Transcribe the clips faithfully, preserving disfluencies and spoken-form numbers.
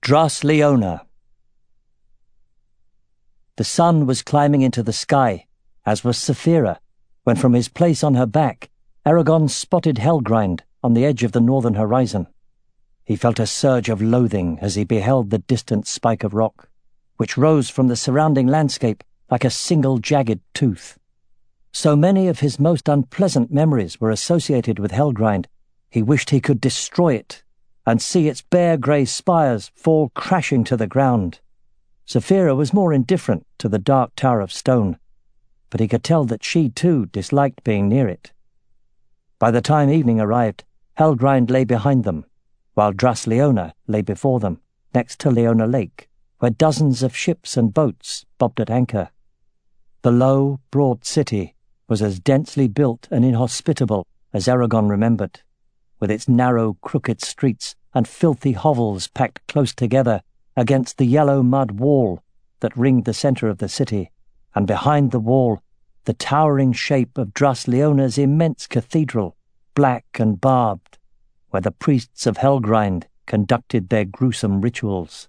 Dras Leona. The sun was climbing into the sky, as was Saphira, when from his place on her back, Eragon spotted Helgrind on the edge of the northern horizon. He felt a surge of loathing as he beheld the distant spike of rock, which rose from the surrounding landscape like a single jagged tooth. So many of his most unpleasant memories were associated with Helgrind, he wished he could destroy it and see its bare grey spires fall crashing to the ground. Saphira was more indifferent to the dark tower of stone, but he could tell that she too disliked being near it. By the time evening arrived, Helgrind lay behind them, while Dras Leona lay before them, next to Leona Lake, where dozens of ships and boats bobbed at anchor. The low, broad city was as densely built and inhospitable as Eragon remembered, with its narrow, crooked streets and filthy hovels packed close together against the yellow mud wall that ringed the centre of the city, and behind the wall the towering shape of Dras Leona's immense cathedral, black and barbed, where the priests of Helgrind conducted their gruesome rituals.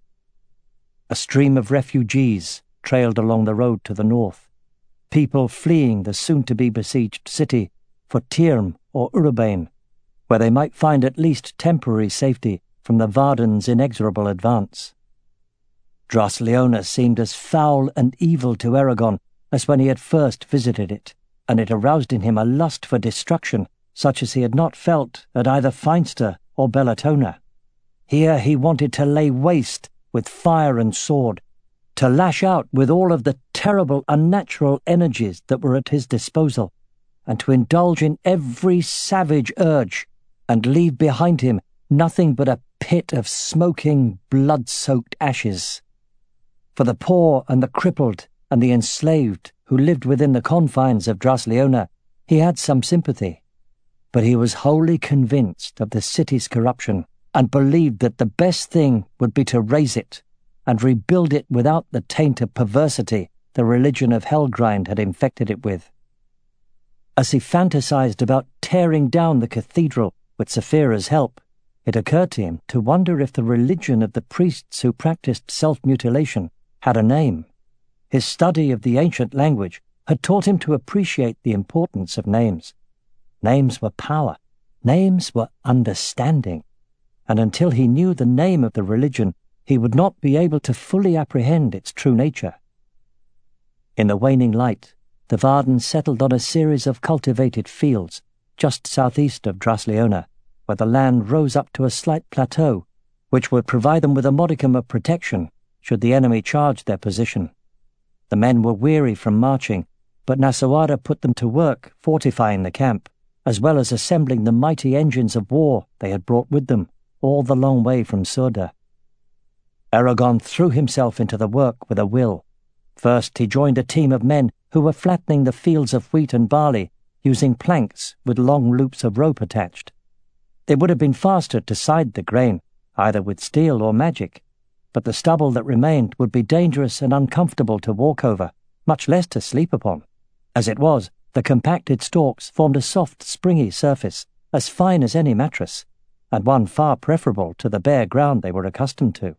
A stream of refugees trailed along the road to the north, people fleeing the soon-to-be besieged city for Tirm or Urbane, where they might find at least temporary safety from the Varden's inexorable advance. Dras Leona seemed as foul and evil to Eragon as when he had first visited it, and it aroused in him a lust for destruction such as he had not felt at either Feinster or Bellatona. Here he wanted to lay waste with fire and sword, to lash out with all of the terrible unnatural energies that were at his disposal, and to indulge in every savage urge and leave behind him nothing but a pit of smoking, blood-soaked ashes. For the poor and the crippled and the enslaved who lived within the confines of Dras Leona, he had some sympathy, but he was wholly convinced of the city's corruption and believed that the best thing would be to raze it and rebuild it without the taint of perversity the religion of Helgrind had infected it with. As he fantasized about tearing down the cathedral with Saphira's help, it occurred to him to wonder if the religion of the priests who practiced self-mutilation had a name. His study of the ancient language had taught him to appreciate the importance of names. Names were power. Names were understanding. And until he knew the name of the religion, he would not be able to fully apprehend its true nature. In the waning light, the Varden settled on a series of cultivated fields just southeast of Dras Leona, where the land rose up to a slight plateau, which would provide them with a modicum of protection should the enemy charge their position. The men were weary from marching, but Nasawada put them to work fortifying the camp, as well as assembling the mighty engines of war they had brought with them all the long way from Surda. Eragon threw himself into the work with a will. First he joined a team of men who were flattening the fields of wheat and barley, using planks with long loops of rope attached. It would have been faster to side the grain, either with steel or magic, but the stubble that remained would be dangerous and uncomfortable to walk over, much less to sleep upon. As it was, the compacted stalks formed a soft, springy surface, as fine as any mattress, and one far preferable to the bare ground they were accustomed to.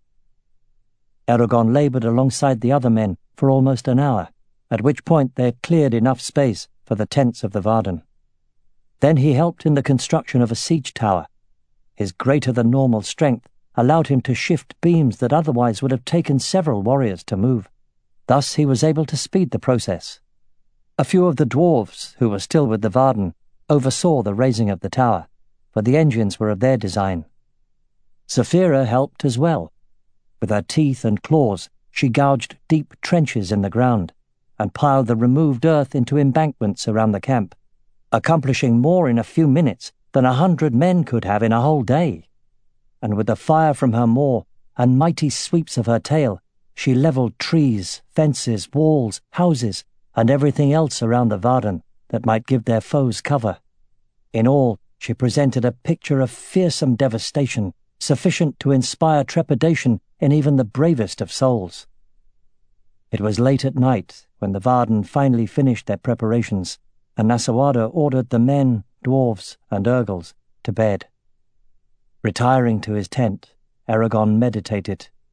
Eragon laboured alongside the other men for almost an hour, at which point they had cleared enough space for the tents of the Varden. Then he helped in the construction of a siege tower. His greater-than-normal strength allowed him to shift beams that otherwise would have taken several warriors to move. Thus he was able to speed the process. A few of the dwarves, who were still with the Varden, oversaw the raising of the tower, for the engines were of their design. Saphira helped as well. With her teeth and claws, she gouged deep trenches in the ground and piled the removed earth into embankments around the camp, accomplishing more in a few minutes than a hundred men could have in a whole day. And with the fire from her maw and mighty sweeps of her tail, she levelled trees, fences, walls, houses, and everything else around the Varden that might give their foes cover. In all, she presented a picture of fearsome devastation, sufficient to inspire trepidation in even the bravest of souls. It was late at night when the Varden finally finished their preparations, and Nasawada ordered the men, dwarves, and Urgles to bed. Retiring to his tent, Eragon meditated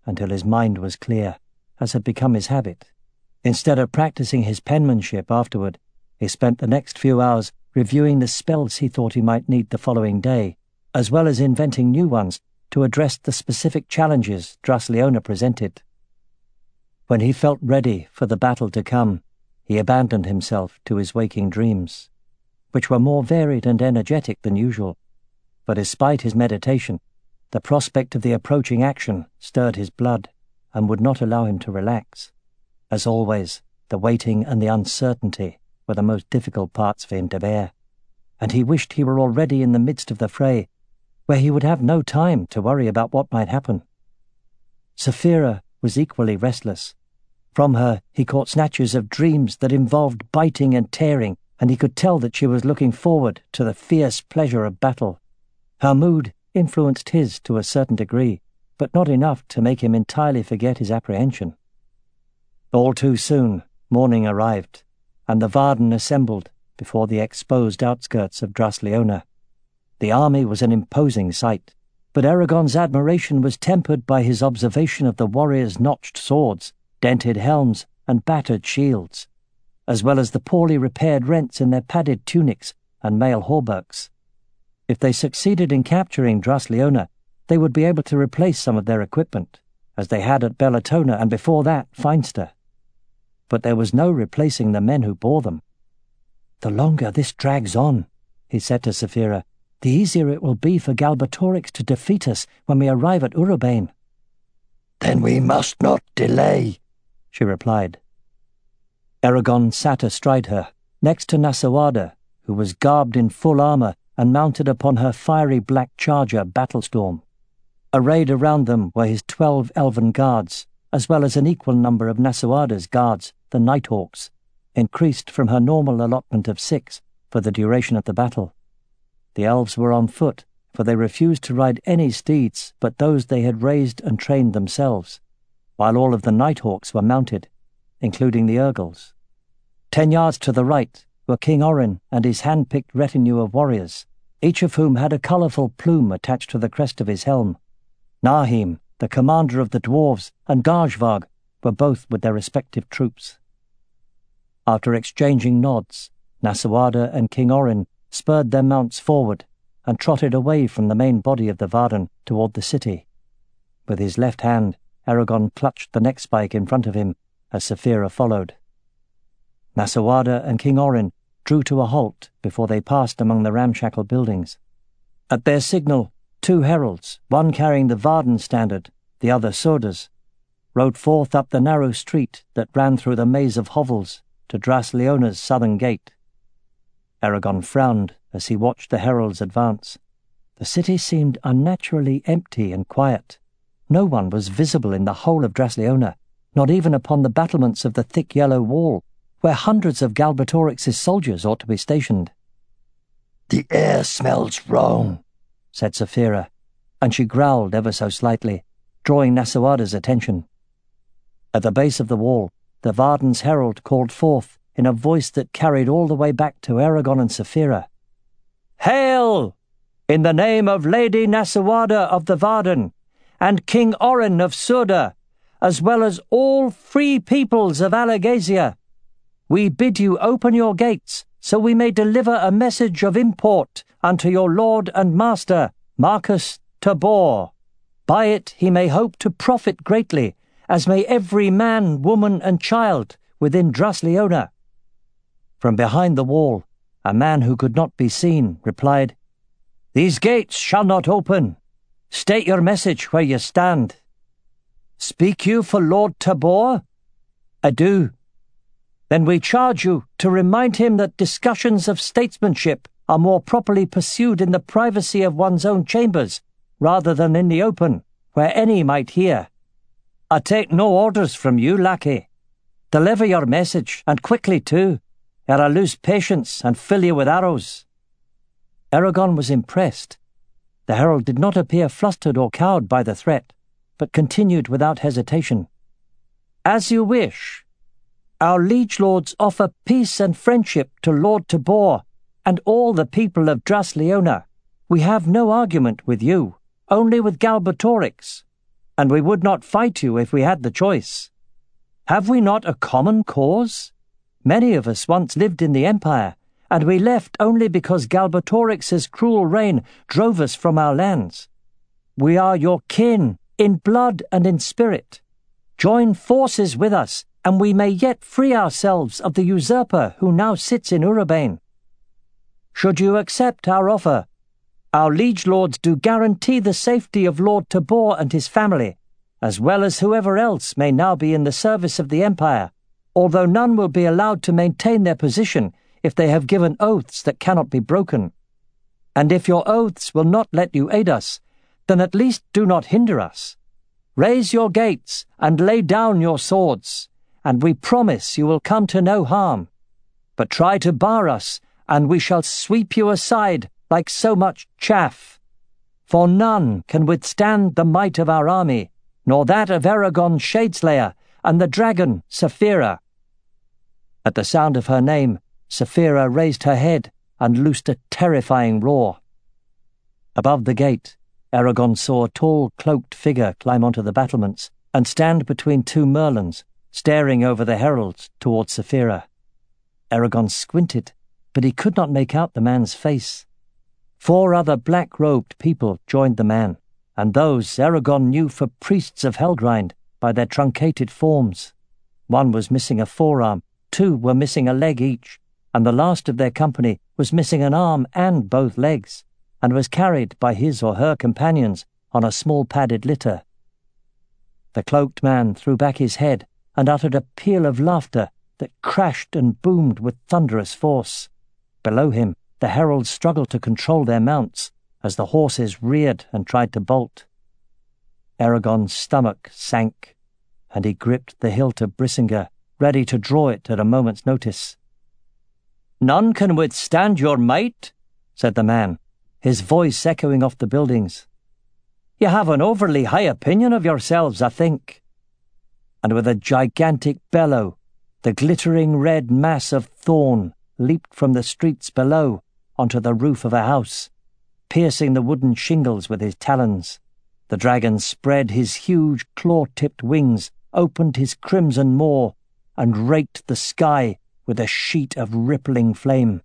until his mind was clear, as had become his habit. Instead of practicing his penmanship afterward, he spent the next few hours reviewing the spells he thought he might need the following day, as well as inventing new ones to address the specific challenges Drasleona presented. When he felt ready for the battle to come, he abandoned himself to his waking dreams, which were more varied and energetic than usual. But despite his meditation, the prospect of the approaching action stirred his blood and would not allow him to relax. As always, the waiting and the uncertainty were the most difficult parts for him to bear, and he wished he were already in the midst of the fray, where he would have no time to worry about what might happen. Saphira was equally restless. From her he caught snatches of dreams that involved biting and tearing, and he could tell that she was looking forward to the fierce pleasure of battle. Her mood influenced his to a certain degree, but not enough to make him entirely forget his apprehension. All too soon, morning arrived, and the Varden assembled before the exposed outskirts of Drasleona. The army was an imposing sight, but Eragon's admiration was tempered by his observation of the warriors' notched swords, dented helms, and battered shields, as well as the poorly repaired rents in their padded tunics and mail hauberks. If they succeeded in capturing Drasleona, they would be able to replace some of their equipment, as they had at Bellatona and before that Feinster. But there was no replacing the men who bore them. "The longer this drags on," he said to Saphira, "the easier it will be for Galbatorix to defeat us when we arrive at Urobane." "Then we must not delay," she replied. Eragon sat astride her, next to Nasawada, who was garbed in full armour and mounted upon her fiery black charger Battlestorm. Arrayed around them were his twelve elven guards, as well as an equal number of Nasawada's guards, the Nighthawks, increased from her normal allotment of six for the duration of the battle. The elves were on foot, for they refused to ride any steeds but those they had raised and trained themselves, while all of the Nighthawks were mounted, including the Urgles. Ten yards to the right were King Orin and his hand-picked retinue of warriors, each of whom had a colourful plume attached to the crest of his helm. Nahim, the commander of the dwarves, and Garjvag were both with their respective troops. After exchanging nods, Nasawada and King Orin spurred their mounts forward and trotted away from the main body of the Varden toward the city. With his left hand, Eragon clutched the neck spike in front of him as Saphira followed. Nasawada and King Orin drew to a halt before they passed among the ramshackle buildings. At their signal, two heralds, one carrying the Varden standard, the other Soda's, rode forth up the narrow street that ran through the maze of hovels to Drasleona's southern gate. Eragon frowned as he watched the heralds advance. The city seemed unnaturally empty and quiet. No one was visible in the whole of Drasleona, not even upon the battlements of the thick yellow wall, where hundreds of Galbatorix's soldiers ought to be stationed. "The air smells wrong," said Saphira, and she growled ever so slightly, drawing Nasawada's attention. At the base of the wall, the Varden's herald called forth, in a voice that carried all the way back to Eragon and Saphira, "Hail! In the name of Lady Nasawada of the Varden, and King Orin of Surda, as well as all free peoples of Alagasia, we bid you open your gates, so we may deliver a message of import unto your lord and master, Marcus Tabor. By it he may hope to profit greatly, as may every man, woman, and child within Drasleona." From behind the wall, a man who could not be seen replied, "These gates shall not open. State your message where you stand." "Speak you for Lord Tabor?" "I do." "Then we charge you to remind him that discussions of statesmanship are more properly pursued in the privacy of one's own chambers, rather than in the open, where any might hear. I take no orders from you, lackey. Deliver your message, and quickly too, ere I lose patience and fill you with arrows." Eragon was impressed. The herald did not appear flustered or cowed by the threat, but continued without hesitation. "As you wish. Our liege lords offer peace and friendship to Lord Tabor and all the people of Drasleona. We have no argument with you, only with Galbatorix. and we would not fight you if we had the choice. Have we not a common cause? Many of us once lived in the Empire, and we left only because Galbatorix's cruel reign drove us from our lands. We are your kin, in blood and in spirit. Join forces with us, and we may yet free ourselves of the usurper who now sits in Urabane. Should you accept our offer, our liege lords do guarantee the safety of Lord Tabor and his family, as well as whoever else may now be in the service of the Empire, although none will be allowed to maintain their position if they have given oaths that cannot be broken. And if your oaths will not let you aid us, then at least do not hinder us. Raise your gates and lay down your swords, and we promise you will come to no harm. But try to bar us, and we shall sweep you aside like so much chaff. For none can withstand the might of our army, nor that of Eragon Shadeslayer and the dragon Saphira. At the sound of her name, Saphira raised her head and loosed a terrifying roar. Above the gate, Eragon saw a tall, cloaked figure climb onto the battlements and stand between two merlins, staring over the heralds towards Saphira. Eragon squinted, but he could not make out the man's face. Four other black-robed people joined the man, and those Eragon knew for priests of Helgrind by their truncated forms. One was missing a forearm, two were missing a leg each, and the last of their company was missing an arm and both legs, and was carried by his or her companions on a small padded litter. The cloaked man threw back his head and uttered a peal of laughter that crashed and boomed with thunderous force. Below him, the heralds struggled to control their mounts as the horses reared and tried to bolt. Eragon's stomach sank, and he gripped the hilt of Brisinga, ready to draw it at a moment's notice. "None can withstand your might," said the man, his voice echoing off the buildings. "You have an overly high opinion of yourselves, I think." And with a gigantic bellow, the glittering red mass of Thorn leaped from the streets below onto the roof of a house, piercing the wooden shingles with his talons. The dragon spread his huge claw-tipped wings, opened his crimson maw, and raked the sky with a sheet of rippling flame.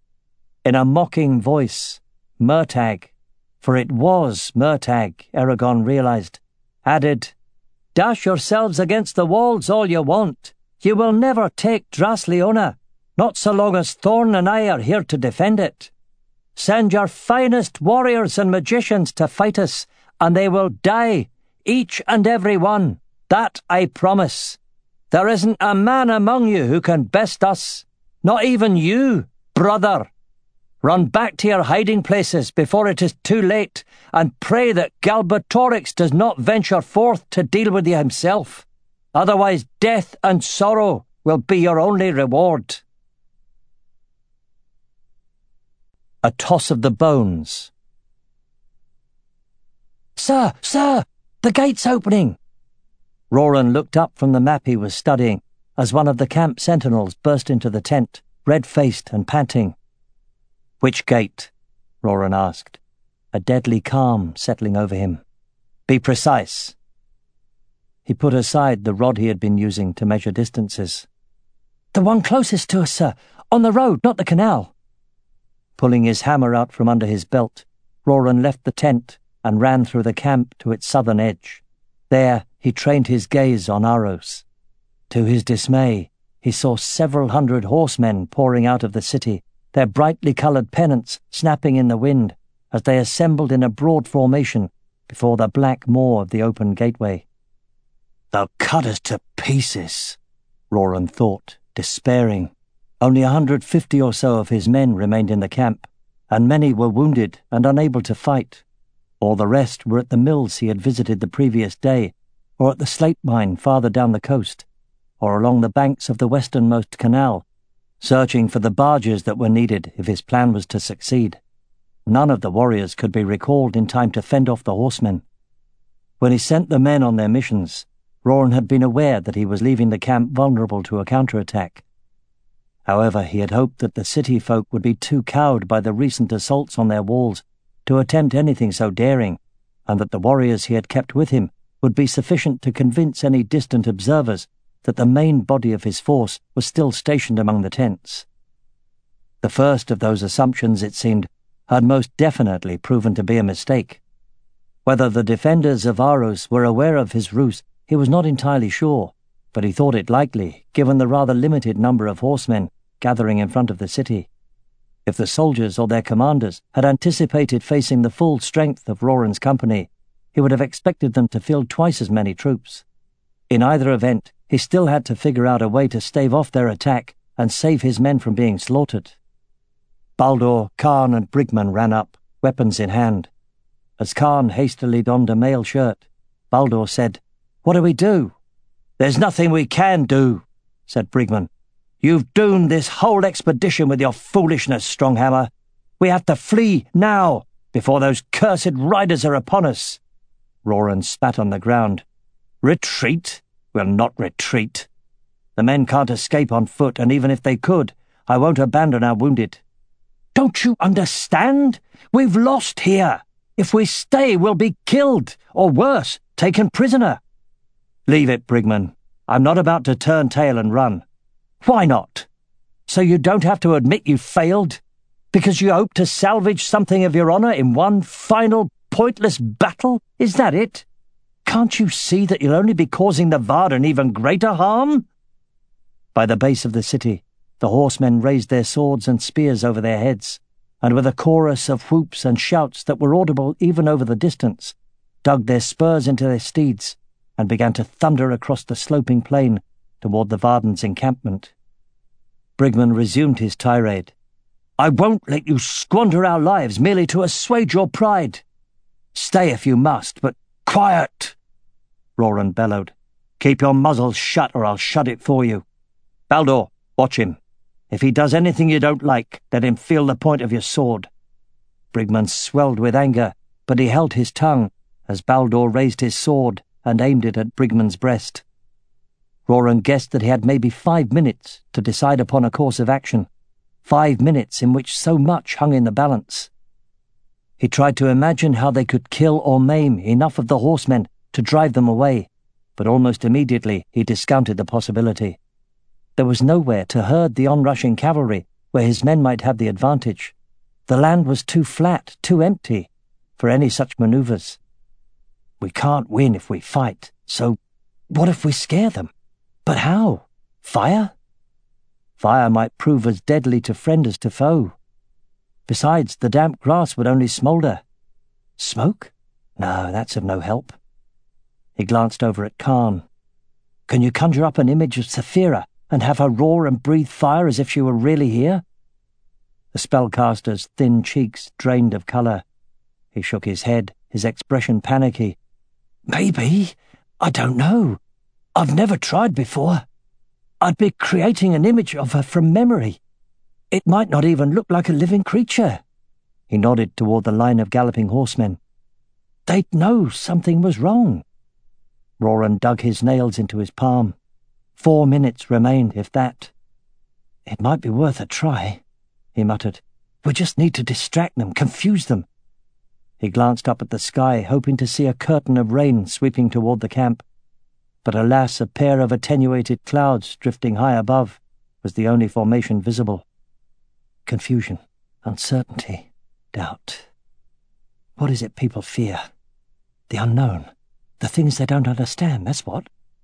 In a mocking voice, Murtagh, for it was Murtagh, Eragon realized, added, "Dash yourselves against the walls all you want. You will never take Drasleona, not so long as Thorn and I are here to defend it. Send your finest warriors and magicians to fight us, and they will die, each and every one. That I promise. There isn't a man among you who can best us, not even you, brother. Run back to your hiding places before it is too late, and pray that Galbatorix does not venture forth to deal with you himself. Otherwise death and sorrow will be your only reward." A toss of the bones. "Sir, sir, the gate's opening!" Roran looked up from the map he was studying as one of the camp sentinels burst into the tent, red-faced and panting. "Which gate?" Roran asked, a deadly calm settling over him. "Be precise." He put aside the rod he had been using to measure distances. "The one closest to us, sir, on the road, not the canal." Pulling his hammer out from under his belt, Roran left the tent and ran through the camp to its southern edge. There he trained his gaze on Aros. To his dismay, he saw several hundred horsemen pouring out of the city, their brightly coloured pennants snapping in the wind as they assembled in a broad formation before the black maw of the open gateway. "They'll cut us to pieces," Roran thought, despairing. Only a hundred fifty or so of his men remained in the camp, and many were wounded and unable to fight. All the rest were at the mills he had visited the previous day, or at the slate mine farther down the coast, or along the banks of the westernmost canal, searching for the barges that were needed if his plan was to succeed. None of the warriors could be recalled in time to fend off the horsemen. When he sent the men on their missions, Roran had been aware that he was leaving the camp vulnerable to a counterattack. However, he had hoped that the city folk would be too cowed by the recent assaults on their walls to attempt anything so daring, and that the warriors he had kept with him would be sufficient to convince any distant observers that the main body of his force was still stationed among the tents. The first of those assumptions, it seemed, had most definitely proven to be a mistake. Whether the defenders of Aarhus were aware of his ruse, he was not entirely sure, but he thought it likely, given the rather limited number of horsemen gathering in front of the city. If the soldiers or their commanders had anticipated facing the full strength of Roran's company, he would have expected them to field twice as many troops. In either event, he still had to figure out a way to stave off their attack and save his men from being slaughtered. Baldur, Khan and Brigman ran up, weapons in hand. As Khan hastily donned a mail shirt, Baldur said, "What do we do?" "There's nothing we can do," said Brigman. "You've doomed this whole expedition with your foolishness, Stronghammer. We have to flee now, before those cursed riders are upon us." Roran spat on the ground. "Retreat? We'll not retreat. The men can't escape on foot, and even if they could, I won't abandon our wounded." "Don't you understand? We've lost here. If we stay, we'll be killed, or worse, taken prisoner." "Leave it, Brigman. I'm not about to turn tail and run." "Why not? So you don't have to admit you failed? Because you hope to salvage something of your honor in one final, pointless battle? Is that it? Can't you see that you'll only be causing the Varden even greater harm?" By the base of the city, the horsemen raised their swords and spears over their heads, and with a chorus of whoops and shouts that were audible even over the distance, dug their spurs into their steeds and began to thunder across the sloping plain toward the Varden's encampment. Brigman resumed his tirade. "I won't let you squander our lives merely to assuage your pride. Stay if you must, but quiet!" Roran bellowed. "Keep your muzzles shut or I'll shut it for you. Baldur, watch him. If he does anything you don't like, let him feel the point of your sword." Brigman swelled with anger, but he held his tongue as Baldur raised his sword and aimed it at Brigman's breast. Roran guessed that he had maybe five minutes to decide upon a course of action, five minutes in which so much hung in the balance. He tried to imagine how they could kill or maim enough of the horsemen to drive them away, but almost immediately he discounted the possibility. There was nowhere to herd the onrushing cavalry where his men might have the advantage. The land was too flat, too empty, for any such manoeuvres. "We can't win if we fight, so what if we scare them? But how? Fire? Fire might prove as deadly to friend as to foe. Besides, the damp grass would only smoulder. Smoke? No, that's of no help." He glanced over at Khan. "Can you conjure up an image of Saphira and have her roar and breathe fire as if she were really here?" The spellcaster's thin cheeks drained of colour. He shook his head, his expression panicky. "Maybe. I don't know. I've never tried before. I'd be creating an image of her from memory. It might not even look like a living creature." He nodded toward the line of galloping horsemen. "They'd know something was wrong." Roran dug his nails into his palm. Four minutes remained, if that. "It might be worth a try," he muttered. "We just need to distract them, confuse them." He glanced up at the sky, hoping to see a curtain of rain sweeping toward the camp. But alas, a pair of attenuated clouds drifting high above was the only formation visible. Confusion, uncertainty, doubt. What is it people fear? The unknown. The things they don't understand, that's what.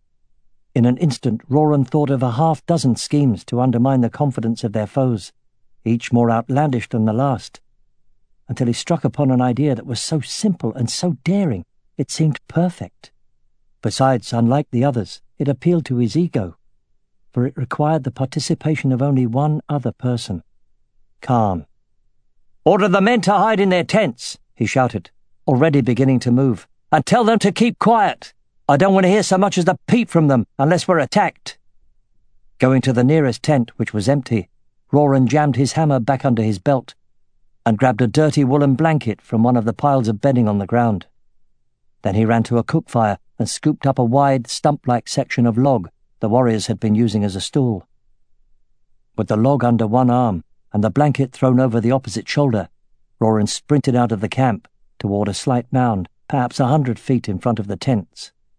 In an instant, Roran thought of a half-dozen schemes to undermine the confidence of their foes, each more outlandish than the last, until he struck upon an idea that was so simple and so daring it seemed perfect. Besides, unlike the others, it appealed to his ego, for it required the participation of only one other person. Khan. "Order the men to hide in their tents," he shouted, already beginning to move, "and tell them to keep quiet. I don't want to hear so much as a peep from them unless we're attacked." Going to the nearest tent, which was empty, Roran jammed his hammer back under his belt and grabbed a dirty woolen blanket from one of the piles of bedding on the ground. Then he ran to a cook fire and scooped up a wide, stump-like section of log the warriors had been using as a stool. With the log under one arm and the blanket thrown over the opposite shoulder, Roran sprinted out of the camp toward a slight mound, perhaps a hundred feet in front of the tents.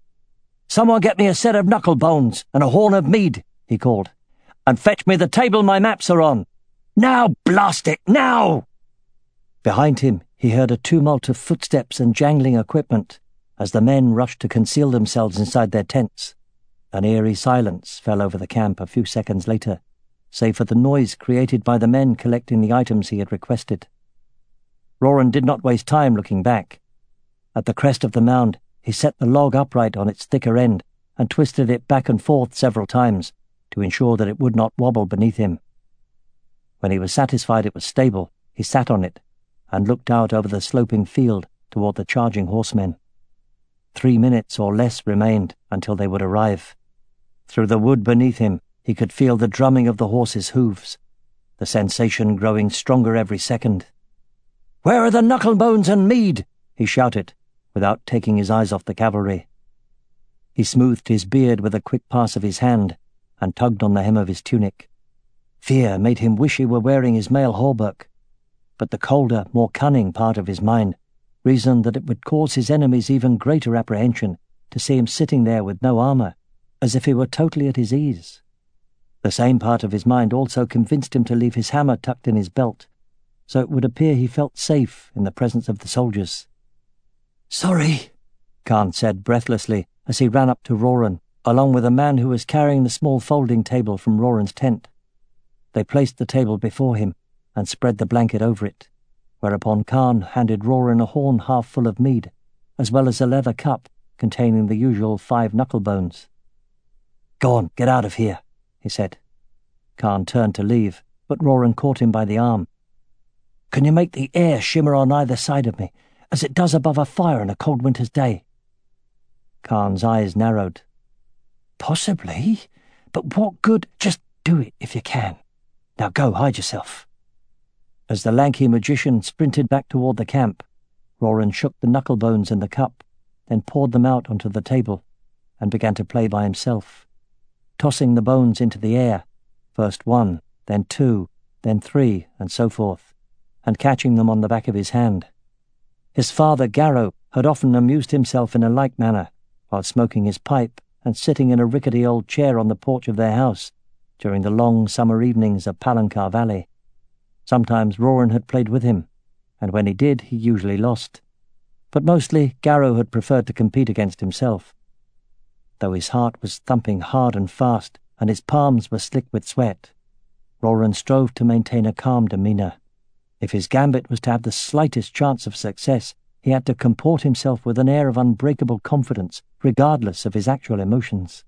"Someone get me a set of knuckle bones and a horn of mead," he called, "and fetch me the table my maps are on. Now, blast it, now!" Behind him he heard a tumult of footsteps and jangling equipment as the men rushed to conceal themselves inside their tents. An eerie silence fell over the camp a few seconds later, save for the noise created by the men collecting the items he had requested. Roran did not waste time looking back. At the crest of the mound, he set the log upright on its thicker end and twisted it back and forth several times to ensure that it would not wobble beneath him. When he was satisfied it was stable, he sat on it and looked out over the sloping field toward the charging horsemen. Three minutes or less remained until they would arrive. Through the wood beneath him, he could feel the drumming of the horses' hooves, the sensation growing stronger every second. "Where are the knucklebones and mead?" he shouted, without taking his eyes off the cavalry. He smoothed his beard with a quick pass of his hand and tugged on the hem of his tunic. Fear made him wish he were wearing his mail hauberk, but the colder, more cunning part of his mind reasoned that it would cause his enemies even greater apprehension to see him sitting there with no armour, as if he were totally at his ease. The same part of his mind also convinced him to leave his hammer tucked in his belt, so it would appear he felt safe in the presence of the soldiers. "Sorry," Khan said breathlessly as he ran up to Roran, along with a man who was carrying the small folding table from Roran's tent. They placed the table before him and spread the blanket over it, whereupon Khan handed Roran a horn half full of mead, as well as a leather cup containing the usual five knucklebones. "Go on, get out of here," he said. Khan turned to leave, but Roran caught him by the arm. "Can you make the air shimmer on either side of me, as it does above a fire on a cold winter's day?" Khan's eyes narrowed. "Possibly, but what good—" "Just do it if you can. Now go, hide yourself." As the lanky magician sprinted back toward the camp, Roran shook the knucklebones in the cup, then poured them out onto the table, and began to play by himself, tossing the bones into the air, first one, then two, then three, and so forth, and catching them on the back of his hand. His father, Garrow, had often amused himself in a like manner, while smoking his pipe and sitting in a rickety old chair on the porch of their house during the long summer evenings of Palancar Valley. Sometimes Roran had played with him, and when he did, he usually lost. But mostly Garrow had preferred to compete against himself. Though his heart was thumping hard and fast, and his palms were slick with sweat, Roran strove to maintain a calm demeanour. If his gambit was to have the slightest chance of success, he had to comport himself with an air of unbreakable confidence, regardless of his actual emotions.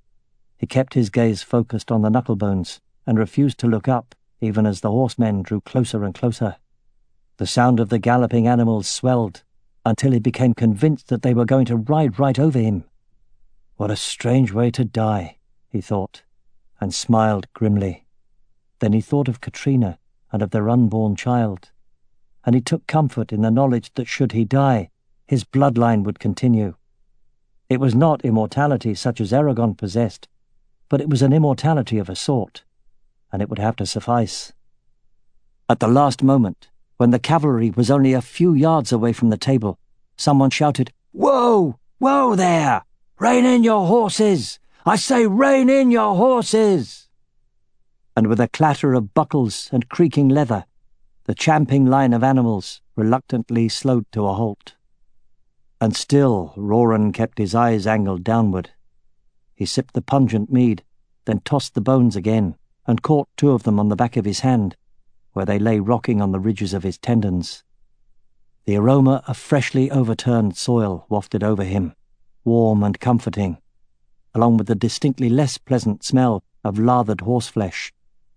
He kept his gaze focused on the knucklebones, and refused to look up, even as the horsemen drew closer and closer. The sound of the galloping animals swelled, until he became convinced that they were going to ride right over him. What a strange way to die, he thought, and smiled grimly. Then he thought of Katrina and of their unborn child, and he took comfort in the knowledge that should he die, his bloodline would continue. It was not immortality such as Eragon possessed, but it was an immortality of a sort, and it would have to suffice. At the last moment, when the cavalry was only a few yards away from the table, someone shouted, "Whoa! Whoa there! Rein in your horses! I say rein in your horses!" And with a clatter of buckles and creaking leather, the champing line of animals reluctantly slowed to a halt. And still Roran kept his eyes angled downward. He sipped the pungent mead, then tossed the bones again, and caught two of them on the back of his hand, where they lay rocking on the ridges of his tendons. The aroma of freshly overturned soil wafted over him, warm and comforting, along with the distinctly less pleasant smell of lathered horseflesh.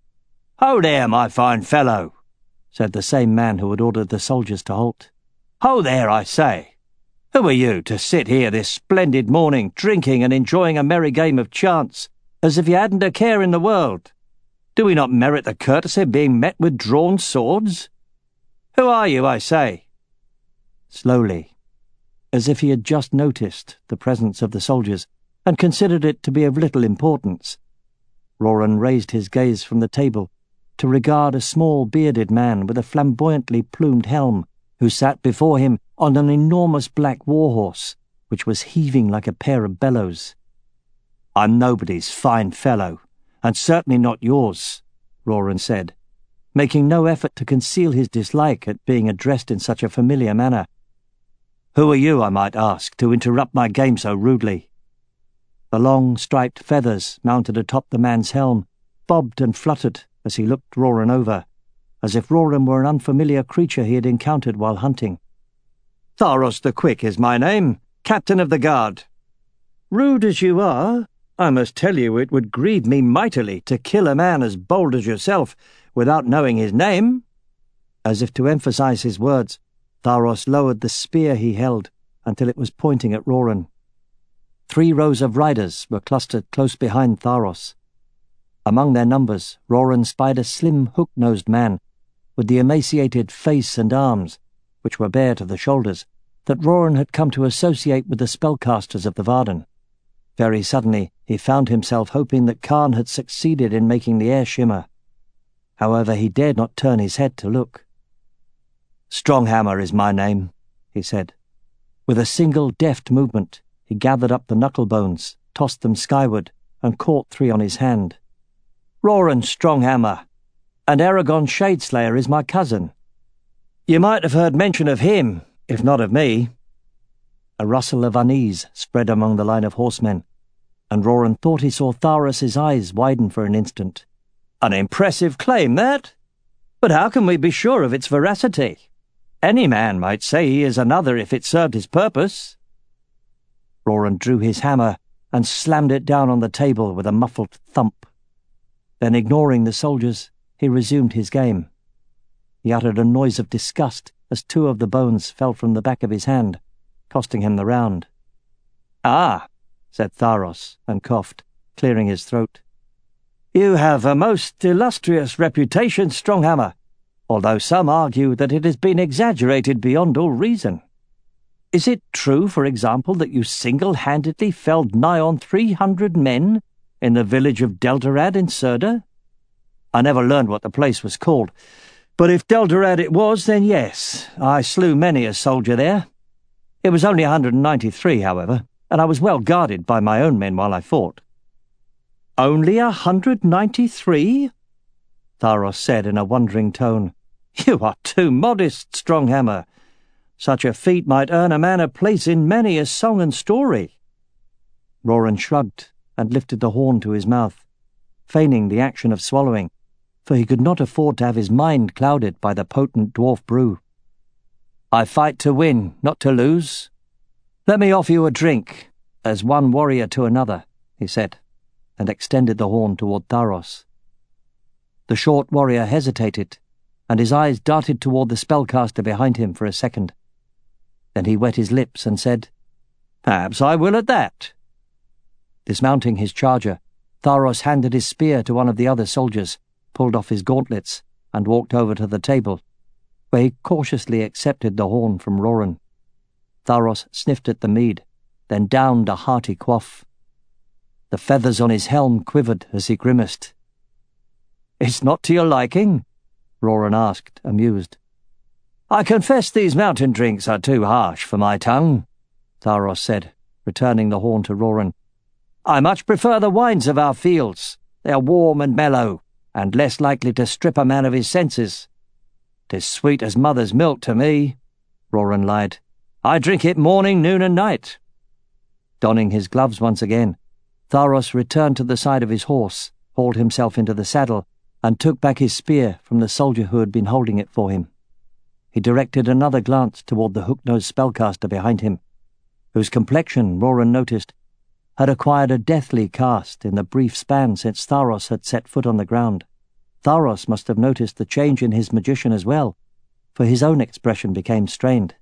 "Ho there, my fine fellow," said the same man who had ordered the soldiers to halt. "Ho there, I say. Who are you to sit here this splendid morning drinking and enjoying a merry game of chance, as if you hadn't a care in the world? Do we not merit the courtesy of being met with drawn swords? Who are you, I say?" Slowly, as if he had just noticed the presence of the soldiers and considered it to be of little importance, Roran raised his gaze from the table to regard a small bearded man with a flamboyantly plumed helm who sat before him on an enormous black war-horse, which was heaving like a pair of bellows. "I'm nobody's fine fellow, and certainly not yours," Roran said, making no effort to conceal his dislike at being addressed in such a familiar manner. "Who are you, I might ask, to interrupt my game so rudely?" The long, striped feathers mounted atop the man's helm bobbed and fluttered as he looked Roran over, as if Roran were an unfamiliar creature he had encountered while hunting. "Tharos the Quick is my name, Captain of the Guard. Rude as you are, I must tell you it would grieve me mightily to kill a man as bold as yourself without knowing his name." As if to emphasize his words, Tharos lowered the spear he held until it was pointing at Roran. Three rows of riders were clustered close behind Tharos. Among their numbers, Roran spied a slim, hook-nosed man with the emaciated face and arms, which were bare to the shoulders, that Roran had come to associate with the spellcasters of the Varden. Very suddenly, he found himself hoping that Khan had succeeded in making the air shimmer. However, he dared not turn his head to look. "Stronghammer is my name," he said. With a single deft movement, he gathered up the knuckle bones, tossed them skyward, and caught three on his hand. "Roran Stronghammer, and Eragon Shadeslayer is my cousin. You might have heard mention of him, if not of me." A rustle of unease spread among the line of horsemen, and Roran thought he saw Tharos's eyes widen for an instant. "An impressive claim, that. But how can we be sure of its veracity? Any man might say he is another if it served his purpose." Roran drew his hammer and slammed it down on the table with a muffled thump. Then, ignoring the soldiers, he resumed his game. He uttered a noise of disgust as two of the bones fell from the back of his hand, costing him the round. "Ah," said Tharos, and coughed, clearing his throat. "You have a most illustrious reputation, Stronghammer, although some argue that it has been exaggerated beyond all reason. Is it true, for example, that you single-handedly felled nigh on three hundred men in the village of Deldorad in Surda? I never learned what the place was called, but if Deldorad it was, then yes, I slew many a soldier there. It was only one hundred ninety-three, however, and I was well guarded by my own men while I fought." "Only a hundred ninety-three?" Tharos said in a wondering tone. "You are too modest, Stronghammer. Such a feat might earn a man a place in many a song and story." Roran shrugged and lifted the horn to his mouth, feigning the action of swallowing, for he could not afford to have his mind clouded by the potent dwarf brew. "I fight to win, not to lose. Let me offer you a drink, as one warrior to another," he said, and extended the horn toward Tharos. The short warrior hesitated, and his eyes darted toward the spellcaster behind him for a second. Then he wet his lips and said, "Perhaps I will at that." Dismounting his charger, Tharos handed his spear to one of the other soldiers, pulled off his gauntlets, and walked over to the table, where he cautiously accepted the horn from Roran. Tharos sniffed at the mead, then downed a hearty quaff. The feathers on his helm quivered as he grimaced. "It's not to your liking?" Roran asked, amused. "I confess these mountain drinks are too harsh for my tongue," Tharos said, returning the horn to Roran. "I much prefer the wines of our fields. They are warm and mellow, and less likely to strip a man of his senses." "'Tis sweet as mother's milk to me," Roran lied. "I drink it morning, noon, and night." Donning his gloves once again, Tharos returned to the side of his horse, hauled himself into the saddle, and took back his spear from the soldier who had been holding it for him. He directed another glance toward the hook-nosed spellcaster behind him, whose complexion, Roran noticed, had acquired a deathly cast in the brief span since Tharos had set foot on the ground. Tharos must have noticed the change in his magician as well, for his own expression became strained.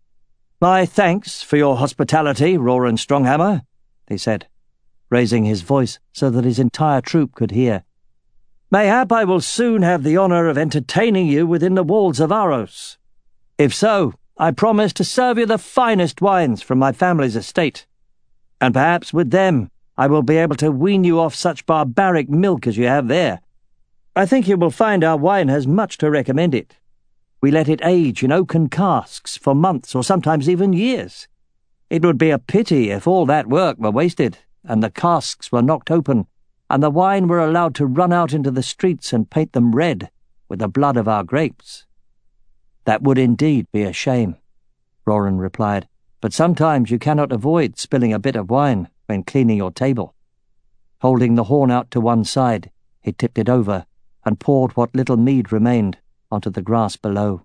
"My thanks for your hospitality, Roran Stronghammer," he said, raising his voice so that his entire troop could hear. "Mayhap I will soon have the honour of entertaining you within the walls of Aros. If so, I promise to serve you the finest wines from my family's estate, and perhaps with them I will be able to wean you off such barbaric milk as you have there. I think you will find our wine has much to recommend it. We let it age in oaken casks for months or sometimes even years. It would be a pity if all that work were wasted, and the casks were knocked open, and the wine were allowed to run out into the streets and paint them red with the blood of our grapes." "That would indeed be a shame," Roran replied, "but sometimes you cannot avoid spilling a bit of wine when cleaning your table." Holding the horn out to one side, he tipped it over and poured what little mead remained onto the grass below.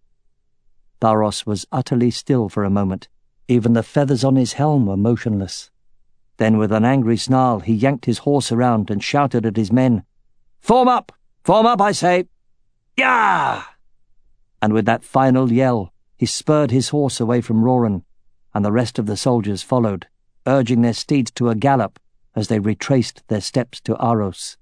Baros was utterly still for a moment. Even the feathers on his helm were motionless. Then with an angry snarl he yanked his horse around and shouted at his men, "Form up! Form up, I say! Yah!" And with that final yell he spurred his horse away from Roran, and the rest of the soldiers followed, urging their steeds to a gallop as they retraced their steps to Aros.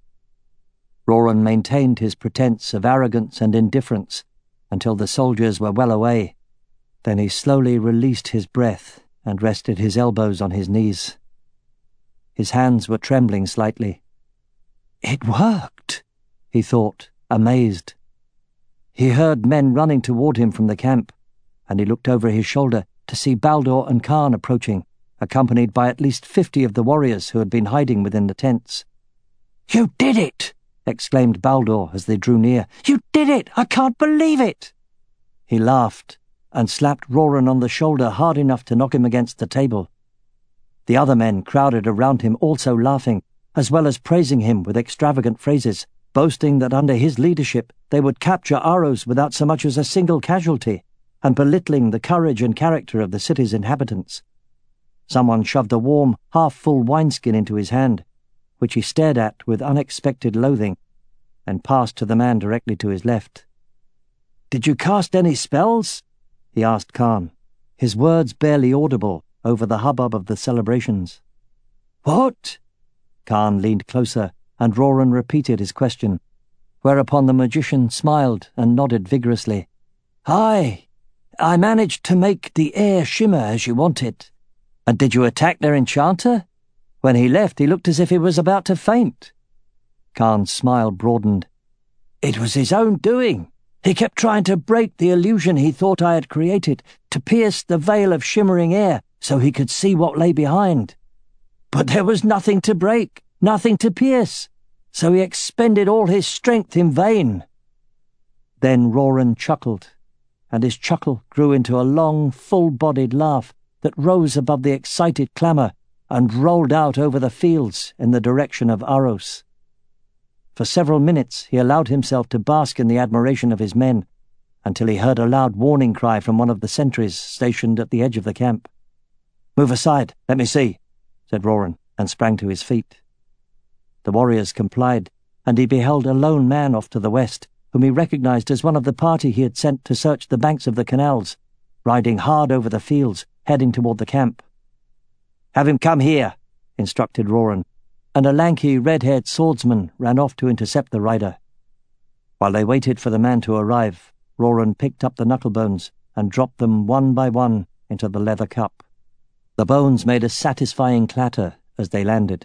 Roran maintained his pretense of arrogance and indifference until the soldiers were well away. Then he slowly released his breath and rested his elbows on his knees. His hands were trembling slightly. It worked, he thought, amazed. He heard men running toward him from the camp, and he looked over his shoulder to see Baldur and Khan approaching, accompanied by at least fifty of the warriors who had been hiding within the tents. "You did it!" exclaimed Baldur as they drew near. "You did it! I can't believe it!" He laughed and slapped Roran on the shoulder hard enough to knock him against the table. The other men crowded around him also laughing, as well as praising him with extravagant phrases, boasting that under his leadership they would capture Aros without so much as a single casualty, and belittling the courage and character of the city's inhabitants. Someone shoved a warm, half-full wineskin into his hand, which he stared at with unexpected loathing, and passed to the man directly to his left. "Did you cast any spells?" he asked Khan, his words barely audible over the hubbub of the celebrations. "What?" Khan leaned closer, and Roran repeated his question, whereupon the magician smiled and nodded vigorously. "Aye, I managed to make the air shimmer as you wanted." "And did you attack their enchanter? When he left, he looked as if he was about to faint." Khan's smile broadened. "It was his own doing. He kept trying to break the illusion he thought I had created, to pierce the veil of shimmering air so he could see what lay behind. But there was nothing to break, nothing to pierce, so he expended all his strength in vain." Then Roran chuckled, and his chuckle grew into a long, full-bodied laugh that rose above the excited clamour and rolled out over the fields in the direction of Aros. For several minutes he allowed himself to bask in the admiration of his men, until he heard a loud warning cry from one of the sentries stationed at the edge of the camp. "Move aside, let me see," said Roran, and sprang to his feet. The warriors complied, and he beheld a lone man off to the west, whom he recognized as one of the party he had sent to search the banks of the canals, riding hard over the fields, heading toward the camp. "Have him come here," instructed Roran, and a lanky, red-haired swordsman ran off to intercept the rider. While they waited for the man to arrive, Roran picked up the knucklebones and dropped them one by one into the leather cup. The bones made a satisfying clatter as they landed.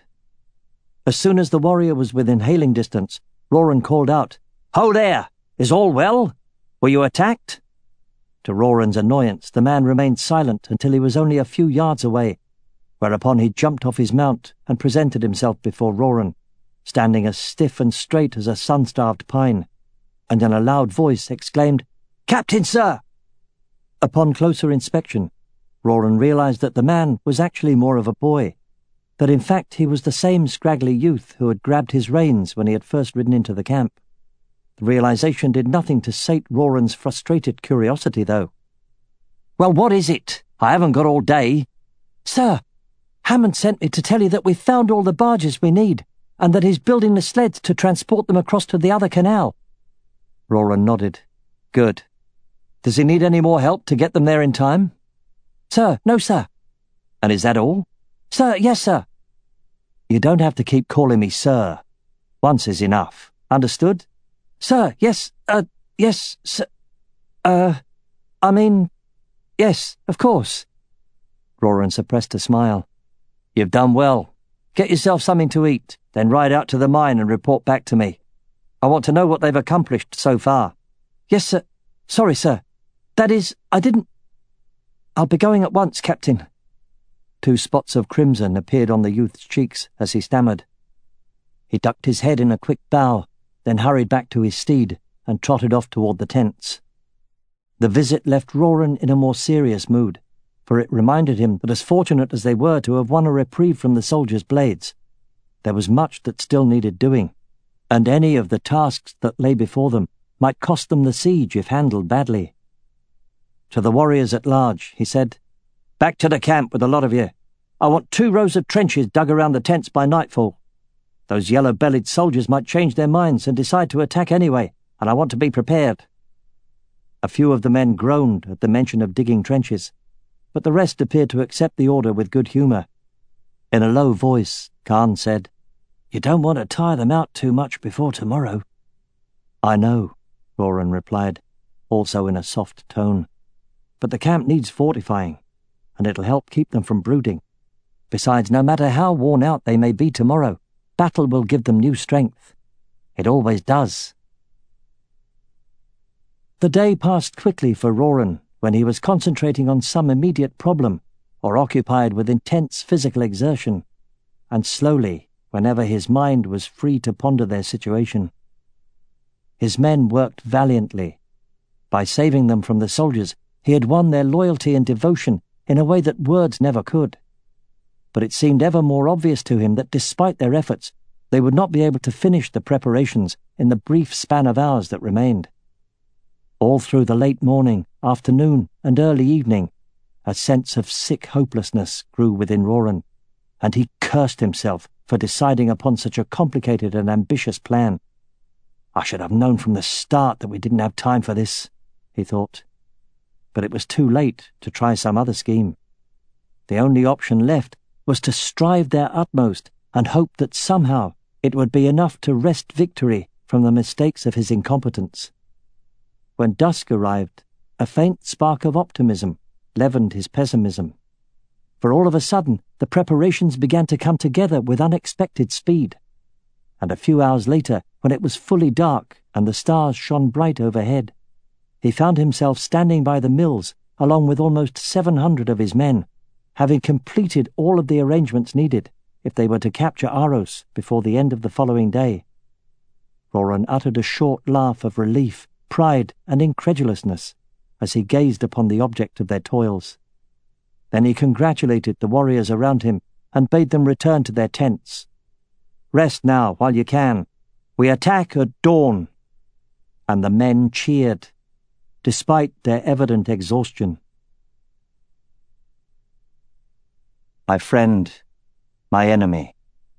As soon as the warrior was within hailing distance, Roran called out, "Ho there! Is all well? Were you attacked?" To Roran's annoyance, the man remained silent until he was only a few yards away, whereupon he jumped off his mount and presented himself before Roran, standing as stiff and straight as a sun-starved pine, and in a loud voice exclaimed, "Captain, sir!" Upon closer inspection, Roran realized that the man was actually more of a boy, that in fact he was the same scraggly youth who had grabbed his reins when he had first ridden into the camp. The realization did nothing to sate Roran's frustrated curiosity, though. "Well, what is it? I haven't got all day." "Sir, Hammond sent me to tell you that we've found all the barges we need, and that he's building the sleds to transport them across to the other canal." Roran nodded. "Good. Does he need any more help to get them there in time?" "Sir, no, sir." "And is that all?" "Sir, yes, sir." "You don't have to keep calling me sir. Once is enough. Understood?" "Sir, yes, uh, yes, sir, uh, I mean, yes, of course." Roran suppressed a smile. "You've done well. Get yourself something to eat, then ride out to the mine and report back to me. I want to know what they've accomplished so far." "Yes, sir. Sorry, sir. That is, I didn't—" "I'll be going at once, Captain." Two spots of crimson appeared on the youth's cheeks as he stammered. He ducked his head in a quick bow, then hurried back to his steed and trotted off toward the tents. The visit left Roran in a more serious mood, for it reminded him that as fortunate as they were to have won a reprieve from the soldiers' blades, there was much that still needed doing, and any of the tasks that lay before them might cost them the siege if handled badly. To the warriors at large, he said, "Back to the camp with a lot of you. I want two rows of trenches dug around the tents by nightfall. Those yellow-bellied soldiers might change their minds and decide to attack anyway, and I want to be prepared." A few of the men groaned at the mention of digging trenches, but the rest appeared to accept the order with good humour. In a low voice, Khan said, "You don't want to tire them out too much before tomorrow." "I know," Roran replied, also in a soft tone. "But the camp needs fortifying, and it'll help keep them from brooding. Besides, no matter how worn out they may be tomorrow, battle will give them new strength. It always does." The day passed quickly for Roran when he was concentrating on some immediate problem or occupied with intense physical exertion, and slowly whenever his mind was free to ponder their situation. His men worked valiantly. By saving them from the soldiers, he had won their loyalty and devotion in a way that words never could. But it seemed ever more obvious to him that despite their efforts, they would not be able to finish the preparations in the brief span of hours that remained. All through the late morning, afternoon, and early evening, a sense of sick hopelessness grew within Roran, and he cursed himself for deciding upon such a complicated and ambitious plan. "I should have known from the start that we didn't have time for this," he thought. But it was too late to try some other scheme. The only option left was to strive their utmost and hope that somehow it would be enough to wrest victory from the mistakes of his incompetence. When dusk arrived, a faint spark of optimism leavened his pessimism. For all of a sudden, the preparations began to come together with unexpected speed. And a few hours later, when it was fully dark and the stars shone bright overhead, he found himself standing by the mills along with almost seven hundred of his men, having completed all of the arrangements needed if they were to capture Aros before the end of the following day. Roran uttered a short laugh of relief, pride, and incredulousness as he gazed upon the object of their toils. Then he congratulated the warriors around him and bade them return to their tents. "Rest now while you can. We attack at dawn." And the men cheered, despite their evident exhaustion. My friend, my enemy.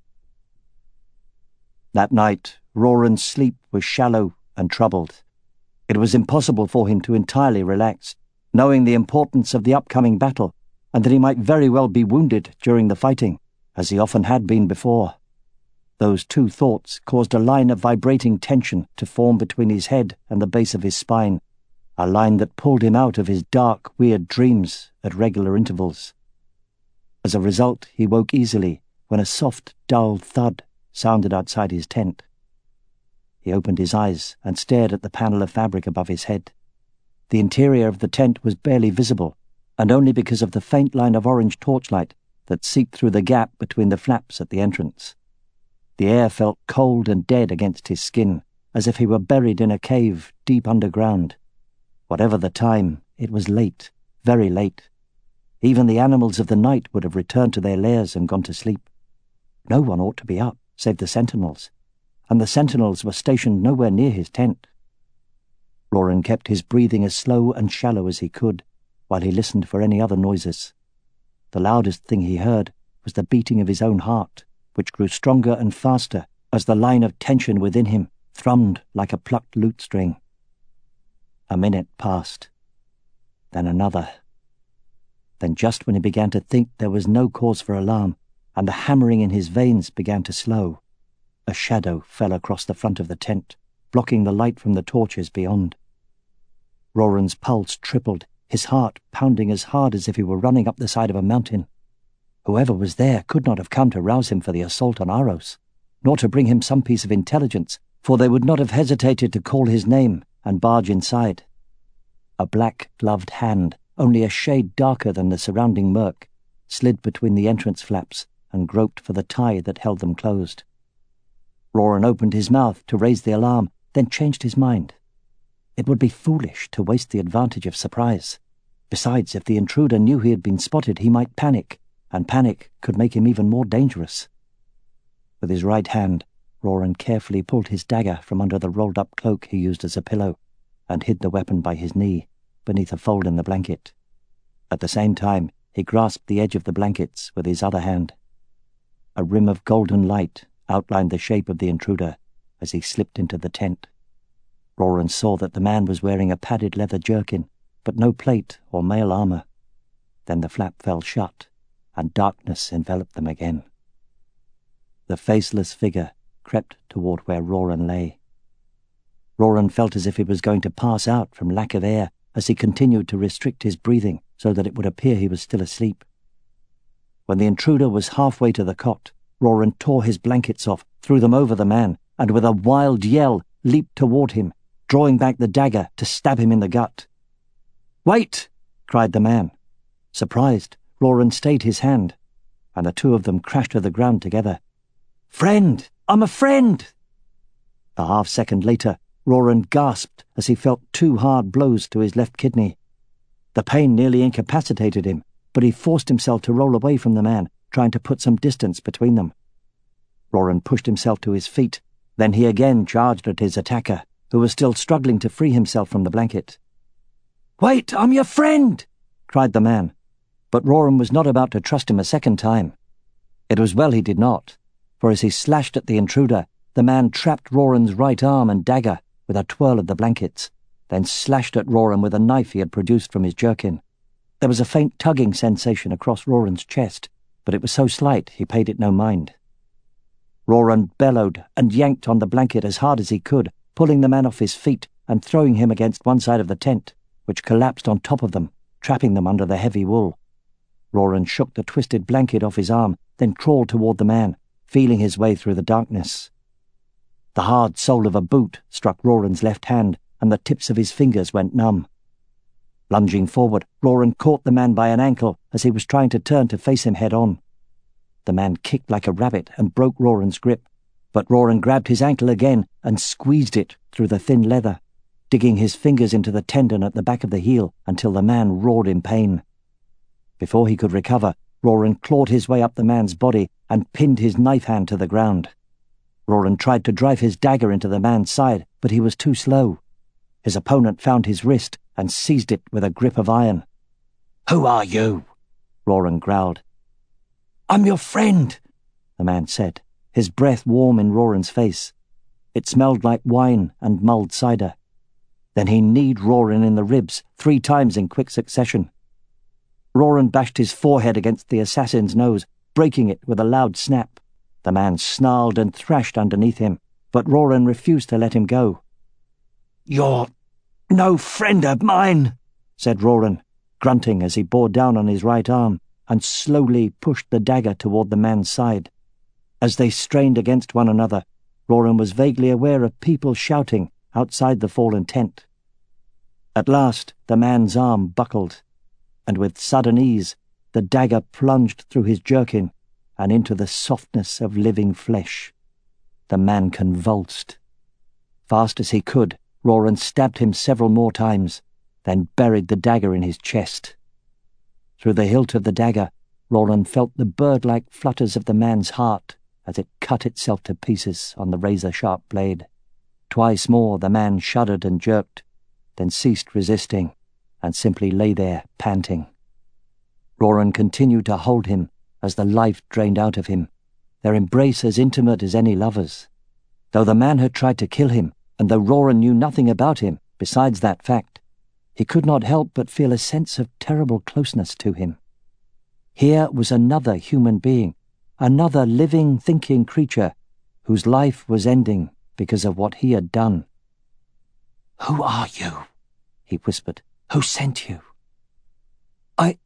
That night, Roran's sleep was shallow and troubled. It was impossible for him to entirely relax, knowing the importance of the upcoming battle, and that he might very well be wounded during the fighting, as he often had been before. Those two thoughts caused a line of vibrating tension to form between his head and the base of his spine, a line that pulled him out of his dark, weird dreams at regular intervals. As a result, he woke easily when a soft, dull thud sounded outside his tent. He opened his eyes and stared at the panel of fabric above his head. The interior of the tent was barely visible, and only because of the faint line of orange torchlight that seeped through the gap between the flaps at the entrance. The air felt cold and dead against his skin, as if he were buried in a cave deep underground. Whatever the time, it was late, very late. Even the animals of the night would have returned to their lairs and gone to sleep. No one ought to be up, save the sentinels, and the sentinels were stationed nowhere near his tent. Roran kept his breathing as slow and shallow as he could, while he listened for any other noises. The loudest thing he heard was the beating of his own heart, which grew stronger and faster as the line of tension within him thrummed like a plucked lute string. A minute passed, then another. Then just when he began to think there was no cause for alarm, and the hammering in his veins began to slow, a shadow fell across the front of the tent, blocking the light from the torches beyond. Roran's pulse tripled, his heart pounding as hard as if he were running up the side of a mountain. Whoever was there could not have come to rouse him for the assault on Aros, nor to bring him some piece of intelligence, for they would not have hesitated to call his name and barge inside. A black-gloved hand, only a shade darker than the surrounding murk, slid between the entrance flaps and groped for the tie that held them closed. Roran opened his mouth to raise the alarm, then changed his mind. It would be foolish to waste the advantage of surprise. Besides, if the intruder knew he had been spotted, he might panic, and panic could make him even more dangerous. With his right hand, Roran carefully pulled his dagger from under the rolled-up cloak he used as a pillow, and hid the weapon by his knee, beneath a fold in the blanket. At the same time, he grasped the edge of the blankets with his other hand. A rim of golden light outlined the shape of the intruder as he slipped into the tent. Roran saw that the man was wearing a padded leather jerkin, but no plate or mail armor. Then the flap fell shut, and darkness enveloped them again. The faceless figure crept toward where Roran lay. Roran felt as if he was going to pass out from lack of air as he continued to restrict his breathing so that it would appear he was still asleep. When the intruder was halfway to the cot, Roran tore his blankets off, threw them over the man, and with a wild yell leaped toward him, drawing back the dagger to stab him in the gut. "Wait!" cried the man. Surprised, Roran stayed his hand, and the two of them crashed to the ground together. "Friend! I'm a friend!" A half-second later, Roran gasped as he felt two hard blows to his left kidney. The pain nearly incapacitated him, but he forced himself to roll away from the man, trying to put some distance between them. Roran pushed himself to his feet. Then he again charged at his attacker, who was still struggling to free himself from the blanket. "Wait, I'm your friend!" cried the man, but Roran was not about to trust him a second time. It was well he did not, for as he slashed at the intruder, the man trapped Roran's right arm and dagger with a twirl of the blankets, then slashed at Roran with a knife he had produced from his jerkin. There was a faint tugging sensation across Roran's chest, but it was so slight he paid it no mind. Roran bellowed and yanked on the blanket as hard as he could, pulling the man off his feet and throwing him against one side of the tent, which collapsed on top of them, trapping them under the heavy wool. Roran shook the twisted blanket off his arm, then crawled toward the man, feeling his way through the darkness. The hard sole of a boot struck Roran's left hand, and the tips of his fingers went numb. Lunging forward, Roran caught the man by an ankle as he was trying to turn to face him head-on. The man kicked like a rabbit and broke Roran's grip, but Roran grabbed his ankle again and squeezed it through the thin leather, digging his fingers into the tendon at the back of the heel until the man roared in pain. Before he could recover, Roran clawed his way up the man's body and pinned his knife hand to the ground. Roran tried to drive his dagger into the man's side, but he was too slow. His opponent found his wrist and seized it with a grip of iron. "Who are you?" Roran growled. "I'm your friend," the man said, his breath warm in Roran's face. It smelled like wine and mulled cider. Then he kneed Roran in the ribs three times in quick succession. Roran bashed his forehead against the assassin's nose, breaking it with a loud snap. The man snarled and thrashed underneath him, but Roran refused to let him go. "You're no friend of mine," said Roran, grunting as he bore down on his right arm and slowly pushed the dagger toward the man's side. As they strained against one another, Roran was vaguely aware of people shouting outside the fallen tent. At last the man's arm buckled, and with sudden ease the dagger plunged through his jerkin and into the softness of living flesh. The man convulsed. Fast as he could, Roran stabbed him several more times, then buried the dagger in his chest. Through the hilt of the dagger, Roran felt the bird-like flutters of the man's heart as it cut itself to pieces on the razor-sharp blade. Twice more the man shuddered and jerked, then ceased resisting, and simply lay there, panting. Roran continued to hold him as the life drained out of him, their embrace as intimate as any lover's. Though the man had tried to kill him, and though Roran knew nothing about him besides that fact, he could not help but feel a sense of terrible closeness to him. Here was another human being, another living, thinking creature, whose life was ending because of what he had done. "Who are you?" he whispered. "Who sent you?" I...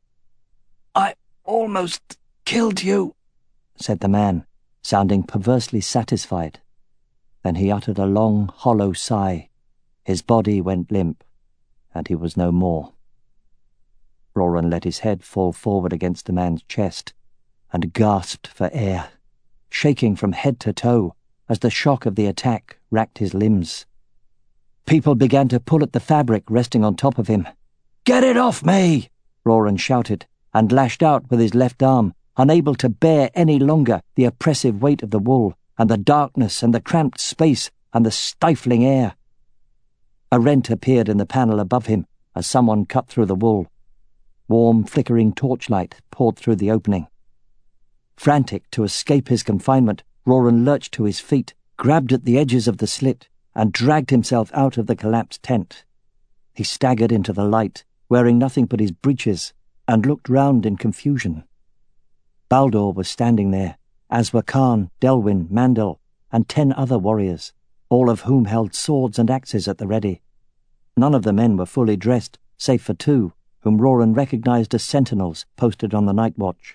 I almost killed you," said the man, sounding perversely satisfied. Then he uttered a long, hollow sigh. His body went limp, and he was no more. Roran let his head fall forward against the man's chest and gasped for air, shaking from head to toe as the shock of the attack racked his limbs. People began to pull at the fabric resting on top of him. "Get it off me!" Roran shouted, and lashed out with his left arm, unable to bear any longer the oppressive weight of the wool, and the darkness, and the cramped space, and the stifling air. A rent appeared in the panel above him as someone cut through the wool. Warm, flickering torchlight poured through the opening. Frantic to escape his confinement, Roran lurched to his feet, grabbed at the edges of the slit, and dragged himself out of the collapsed tent. He staggered into the light, wearing nothing but his breeches, and looked round in confusion. Baldur was standing there, as were Khan, Delwyn, Mandel, and ten other warriors, all of whom held swords and axes at the ready. None of the men were fully dressed, save for two, whom Roran recognized as sentinels posted on the night watch.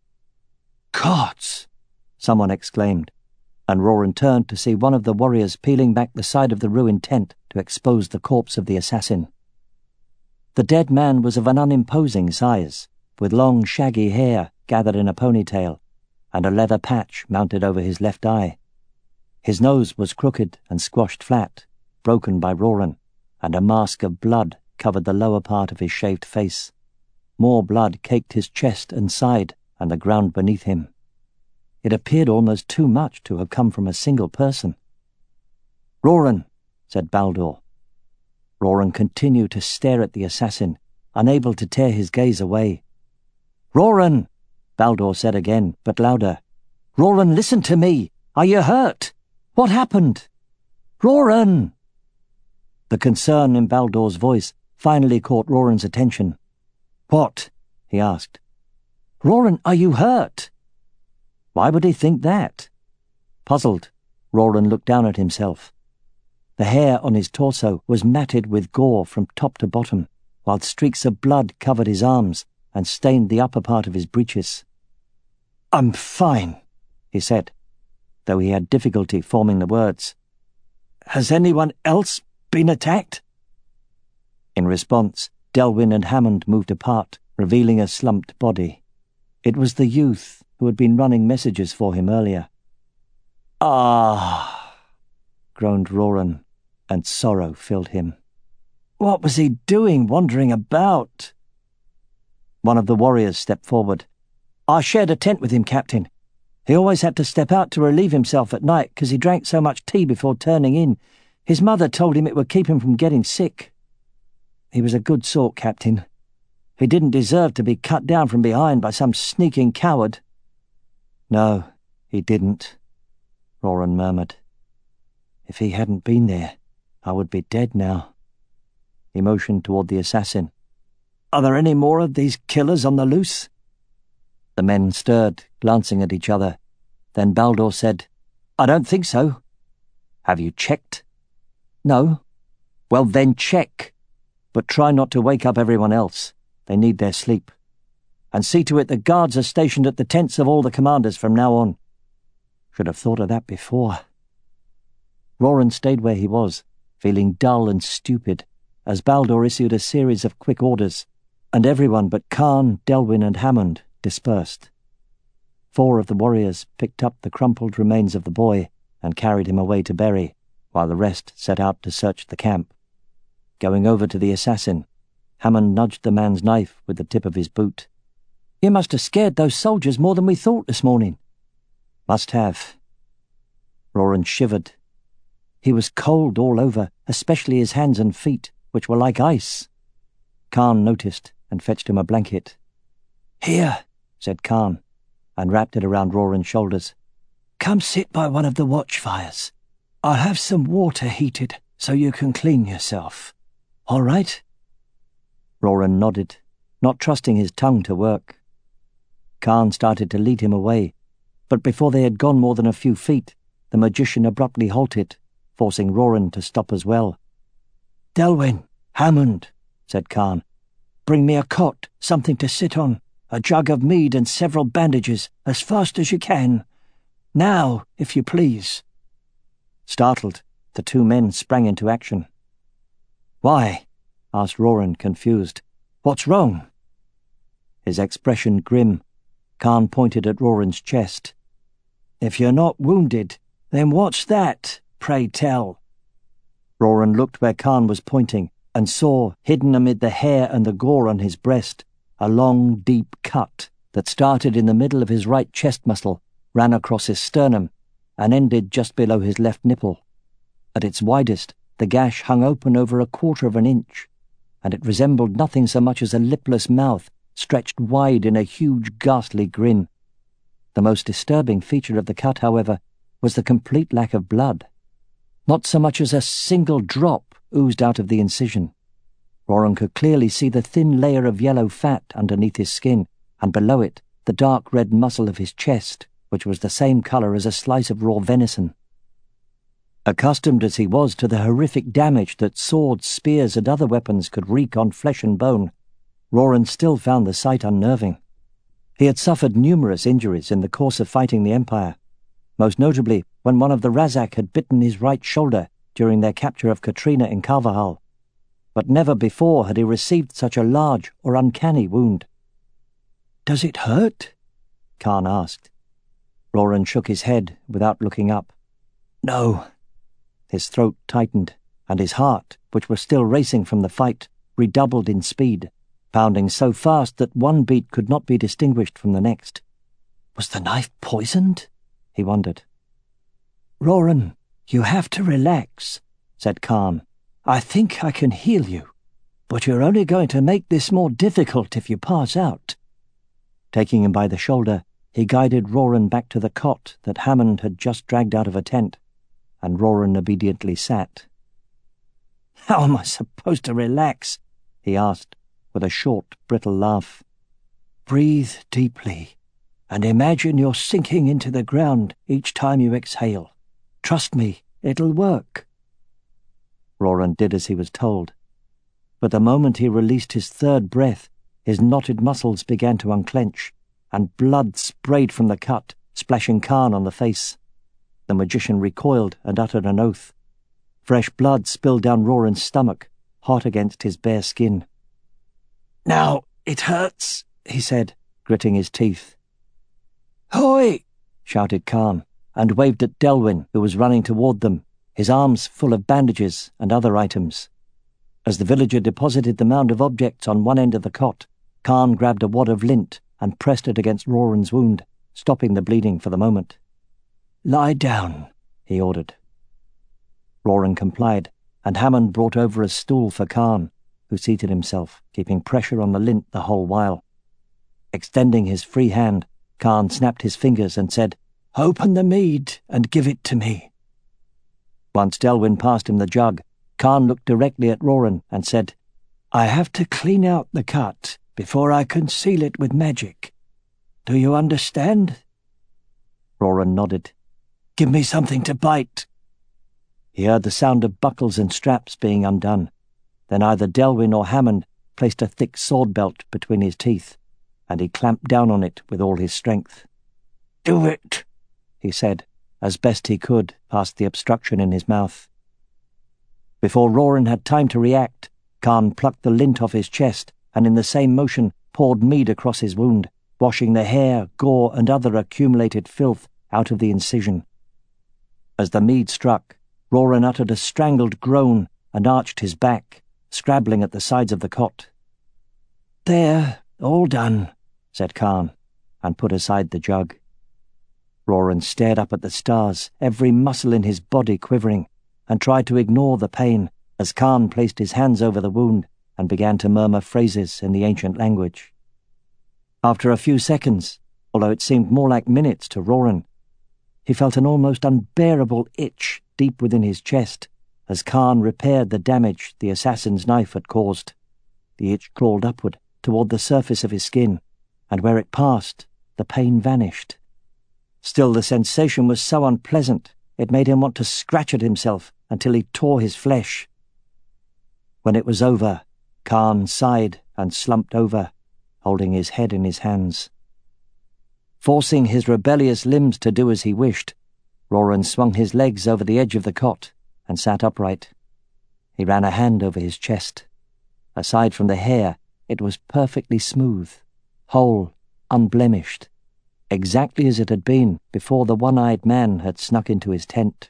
"Gods!" someone exclaimed, and Roran turned to see one of the warriors peeling back the side of the ruined tent to expose the corpse of the assassin. The dead man was of an unimposing size, with long shaggy hair gathered in a ponytail, and a leather patch mounted over his left eye. His nose was crooked and squashed flat, broken by Roran, and a mask of blood covered the lower part of his shaved face. More blood caked his chest and side and the ground beneath him. It appeared almost too much to have come from a single person. "Roran," said Baldur. Roran continued to stare at the assassin, unable to tear his gaze away. "Roran," Baldur said again, but louder. "Roran, listen to me. Are you hurt? What happened? Roran!" The concern in Baldur's voice finally caught Roran's attention. "What?" he asked. "Roran, are you hurt?" Why would he think that? Puzzled, Roran looked down at himself. The hair on his torso was matted with gore from top to bottom, while streaks of blood covered his arms and stained the upper part of his breeches. "I'm fine," he said, though he had difficulty forming the words. "Has anyone else been attacked?" In response, Delwyn and Hammond moved apart, revealing a slumped body. It was the youth who had been running messages for him earlier. "Ah!" groaned Roran, and sorrow filled him. "What was he doing wandering about?" One of the warriors stepped forward. "I shared a tent with him, Captain. He always had to step out to relieve himself at night because he drank so much tea before turning in. His mother told him it would keep him from getting sick. He was a good sort, Captain. He didn't deserve to be cut down from behind by some sneaking coward." "No, he didn't," Roran murmured. "If he hadn't been there, I would be dead now." He motioned toward the assassin. "Are there any more of these killers on the loose?" The men stirred, glancing at each other. Then Baldur said, "I don't think so." "Have you checked?" "No." "Well, then check. But try not to wake up everyone else. They need their sleep. And see to it that guards are stationed at the tents of all the commanders from now on." Should have thought of that before. Roran stayed where he was, feeling dull and stupid, as Baldur issued a series of quick orders, and everyone but Khan, Delwyn, and Hammond dispersed. Four of the warriors picked up the crumpled remains of the boy and carried him away to bury, while the rest set out to search the camp. Going over to the assassin, Hammond nudged the man's knife with the tip of his boot. "You must have scared those soldiers more than we thought this morning." "Must have." Roran shivered. He was cold all over, especially his hands and feet, which were like ice. Khan noticed and fetched him a blanket. "Here," said Khan, and wrapped it around Roran's shoulders. "Come sit by one of the watchfires. I'll have some water heated so you can clean yourself. All right?" Roran nodded, not trusting his tongue to work. Khan started to lead him away, but before they had gone more than a few feet, the magician abruptly halted, forcing Roran to stop as well. "Delwyn, Hammond," said Khan, "bring me a cot, something to sit on, a jug of mead and several bandages, as fast as you can. Now, if you please." Startled, the two men sprang into action. "Why?" asked Roran, confused. "What's wrong?" His expression grim, Khan pointed at Roran's chest. "If you're not wounded, then what's that, pray tell?" Roran looked where Khan was pointing and saw, hidden amid the hair and the gore on his breast, a long, deep cut that started in the middle of his right chest muscle, ran across his sternum, and ended just below his left nipple. At its widest, the gash hung open over a quarter of an inch, and it resembled nothing so much as a lipless mouth stretched wide in a huge, ghastly grin. The most disturbing feature of the cut, however, was the complete lack of blood. Not so much as a single drop oozed out of the incision. Roran could clearly see the thin layer of yellow fat underneath his skin, and below it the dark red muscle of his chest, which was the same colour as a slice of raw venison. Accustomed as he was to the horrific damage that swords, spears, and other weapons could wreak on flesh and bone, Roran still found the sight unnerving. He had suffered numerous injuries in the course of fighting the Empire, most notably when one of the Razak had bitten his right shoulder during their capture of Katrina in Carvajal, but never before had he received such a large or uncanny wound. "Does it hurt?" Khan asked. Roran shook his head without looking up. "No." His throat tightened, and his heart, which was still racing from the fight, redoubled in speed, pounding so fast that one beat could not be distinguished from the next. Was the knife poisoned? He wondered. "Roran, you have to relax," said Khan. "I think I can heal you, but you're only going to make this more difficult if you pass out." Taking him by the shoulder, he guided Roran back to the cot that Hammond had just dragged out of a tent, and Roran obediently sat. "How am I supposed to relax?" he asked, with a short, brittle laugh. "Breathe deeply, and imagine you're sinking into the ground each time you exhale. Trust me, it'll work." Roran did as he was told, but the moment he released his third breath, his knotted muscles began to unclench, and blood sprayed from the cut, splashing Khan on the face. The magician recoiled and uttered an oath. Fresh blood spilled down Roran's stomach, hot against his bare skin. "Now it hurts," he said, gritting his teeth. "Hoi!" shouted Khan, and waved at Delwyn, who was running toward them, his arms full of bandages and other items. As the villager deposited the mound of objects on one end of the cot, Khan grabbed a wad of lint and pressed it against Roran's wound, stopping the bleeding for the moment. "Lie down," he ordered. Roran complied, and Hammond brought over a stool for Khan, who seated himself, keeping pressure on the lint the whole while. Extending his free hand, Khan snapped his fingers and said, "Open the mead and give it to me." Once Delwyn passed him the jug, Khan looked directly at Roran and said, "I have to clean out the cut before I can seal it with magic. Do you understand?" Roran nodded. "Give me something to bite." He heard the sound of buckles and straps being undone. Then either Delwyn or Hammond placed a thick sword belt between his teeth, and he clamped down on it with all his strength. "Do it," he said, as best he could past the obstruction in his mouth. Before Roran had time to react, Khan plucked the lint off his chest and in the same motion poured mead across his wound, washing the hair, gore, and other accumulated filth out of the incision. As the mead struck, Roran uttered a strangled groan and arched his back, scrabbling at the sides of the cot. "There, all done," said Khan, and put aside the jug. Roran stared up at the stars, every muscle in his body quivering, and tried to ignore the pain as Khan placed his hands over the wound and began to murmur phrases in the ancient language. After a few seconds, although it seemed more like minutes to Roran, he felt an almost unbearable itch deep within his chest as Khan repaired the damage the assassin's knife had caused. The itch crawled upward toward the surface of his skin, and where it passed, the pain vanished. Still, the sensation was so unpleasant, it made him want to scratch at himself until he tore his flesh. When it was over, Khan sighed and slumped over, holding his head in his hands. Forcing his rebellious limbs to do as he wished, Roran swung his legs over the edge of the cot and sat upright. He ran a hand over his chest. Aside from the hair, it was perfectly smooth, whole, unblemished, exactly as it had been before the one-eyed man had snuck into his tent.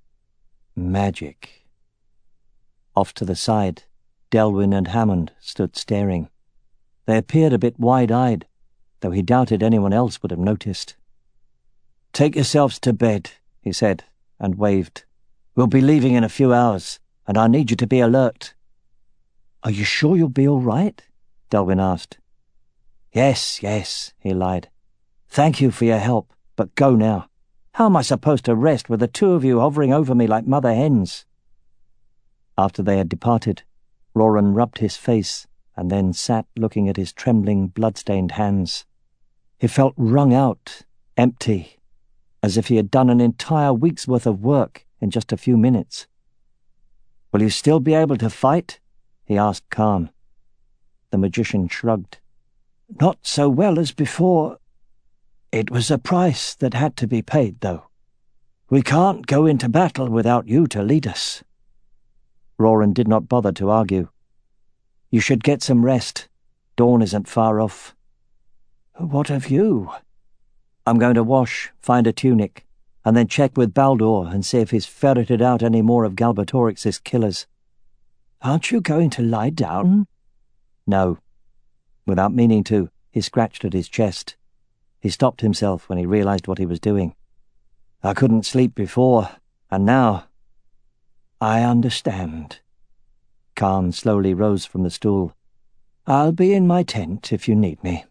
Magic. Off to the side, Delwyn and Hammond stood staring. They appeared a bit wide-eyed, though he doubted anyone else would have noticed. "Take yourselves to bed," he said, and waved. "We'll be leaving in a few hours, and I need you to be alert." "Are you sure you'll be all right?" Delwyn asked. "Yes, yes," he lied. "Thank you for your help, but go now. How am I supposed to rest with the two of you hovering over me like mother hens?" After they had departed, Roran rubbed his face and then sat looking at his trembling, blood-stained hands. He felt wrung out, empty, as if he had done an entire week's worth of work in just a few minutes. "Will you still be able to fight?" he asked Khan. The magician shrugged. "Not so well as before. It was a price that had to be paid, though. We can't go into battle without you to lead us." Roran did not bother to argue. "You should get some rest. Dawn isn't far off." "What of you?" "I'm going to wash, find a tunic, and then check with Baldur and see if he's ferreted out any more of Galbatorix's killers." "Aren't you going to lie down?" "No." Without meaning to, he scratched at his chest. He stopped himself when he realized what he was doing. "I couldn't sleep before, and now—" "I understand." Khan slowly rose from the stool. "I'll be in my tent if you need me."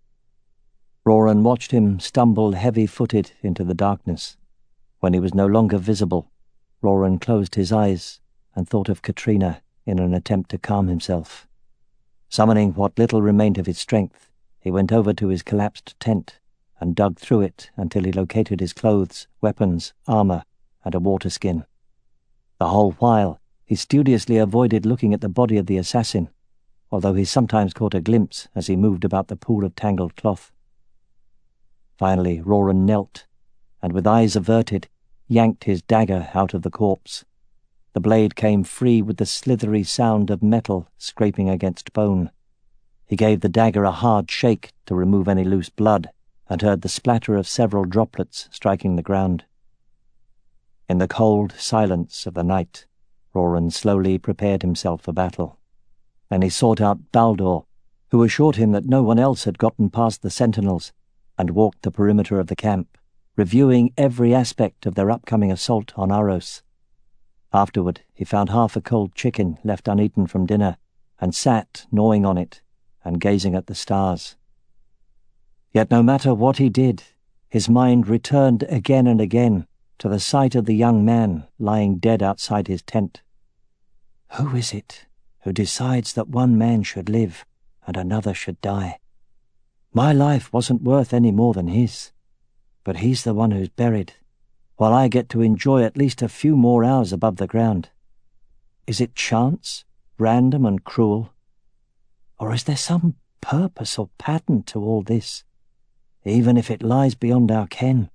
Roran watched him stumble heavy-footed into the darkness. When he was no longer visible, Roran closed his eyes and thought of Katrina in an attempt to calm himself. Summoning what little remained of his strength, he went over to his collapsed tent and dug through it until he located his clothes, weapons, armor, and a water-skin. The whole while, he studiously avoided looking at the body of the assassin, although he sometimes caught a glimpse as he moved about the pool of tangled cloth. Finally, Roran knelt, and with eyes averted, yanked his dagger out of the corpse. The blade came free with the slithery sound of metal scraping against bone. He gave the dagger a hard shake to remove any loose blood, and heard the splatter of several droplets striking the ground. In the cold silence of the night, Roran slowly prepared himself for battle. Then he sought out Baldur, who assured him that no one else had gotten past the sentinels, and walked the perimeter of the camp, reviewing every aspect of their upcoming assault on Aros. Afterward, he found half a cold chicken left uneaten from dinner, and sat gnawing on it and gazing at the stars. Yet no matter what he did, his mind returned again and again to the sight of the young man lying dead outside his tent. Who is it who decides that one man should live and another should die? My life wasn't worth any more than his, but he's the one who's buried, while I get to enjoy at least a few more hours above the ground. Is it chance, random and cruel? Or is there some purpose or pattern to all this, even if it lies beyond our ken?